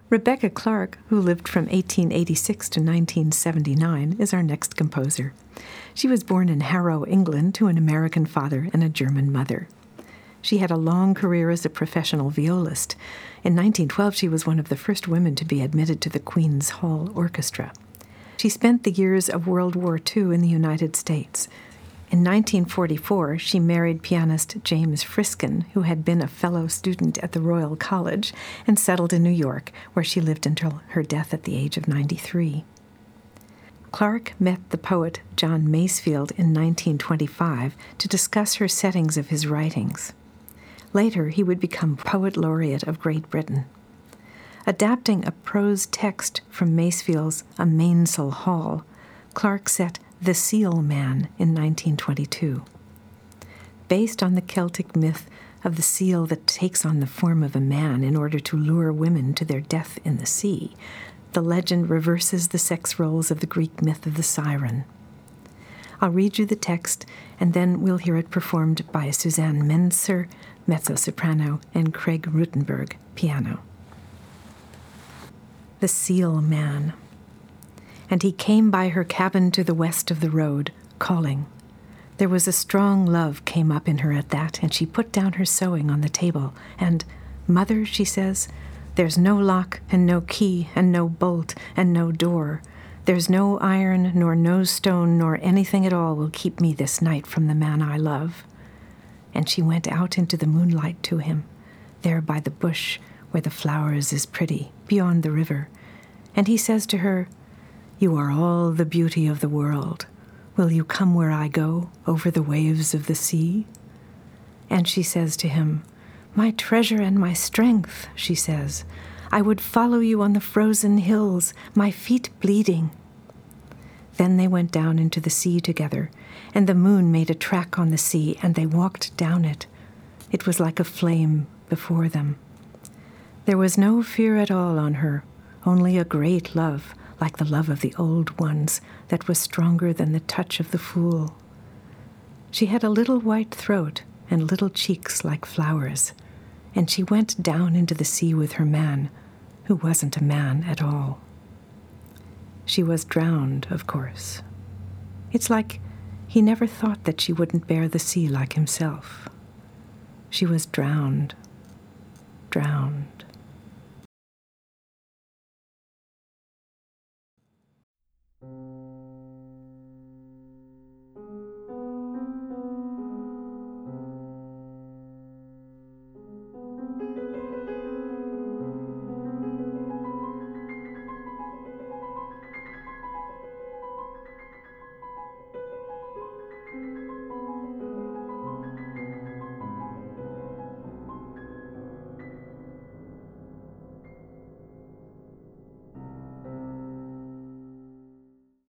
Rebecca Clark, who lived from 1886 to 1979, is our next composer. She was born in Harrow, England, to an American father and a German mother. She had a long career as a professional violist. In 1912, she was one of the first women to be admitted to the Queen's Hall Orchestra. She spent the years of World War II in the United States. In 1944, she married pianist James Friskin, who had been a fellow student at the Royal College, and settled in New York, where she lived until her death at the age of 93. Clark met the poet John Masefield in 1925 to discuss her settings of his writings. Later, he would become Poet Laureate of Great Britain. Adapting a prose text from Masefield's A Mainsail Haul, Clark set The Seal Man in 1922. Based on the Celtic myth of the seal that takes on the form of a man in order to lure women to their death in the sea, the legend reverses the sex roles of the Greek myth of the siren. I'll read you the text, and then we'll hear it performed by Suzanne Menser, mezzo-soprano, and Craig Rutenberg, piano. The Seal Man. And he came by her cabin to the west of the road, calling. There was a strong love came up in her at that, and she put down her sewing on the table, and, "Mother," she says, "there's no lock and no key and no bolt and no door. There's no iron nor no stone nor anything at all will keep me this night from the man I love." And she went out into the moonlight to him, there by the bush where the flowers is pretty, beyond the river. And he says to her, "You are all the beauty of the world. Will you come where I go, over the waves of the sea?" And she says to him, "My treasure and my strength," she says, "I would follow you on the frozen hills, my feet bleeding." Then they went down into the sea together, and the moon made a track on the sea, and they walked down it. It was like a flame before them. There was no fear at all on her, only a great love, like the love of the old ones, that was stronger than the touch of the fool. She had a little white throat and little cheeks like flowers, and she went down into the sea with her man, who wasn't a man at all. She was drowned, of course. It's like he never thought that she wouldn't bear the sea like himself. She was drowned, drowned.